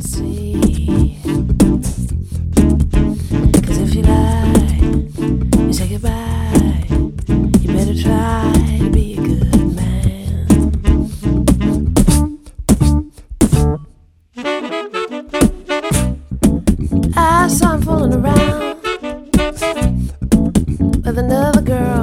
see. 'Cause if you lie, you say goodbye. You better try to be a good man. I saw him fooling around with another girl.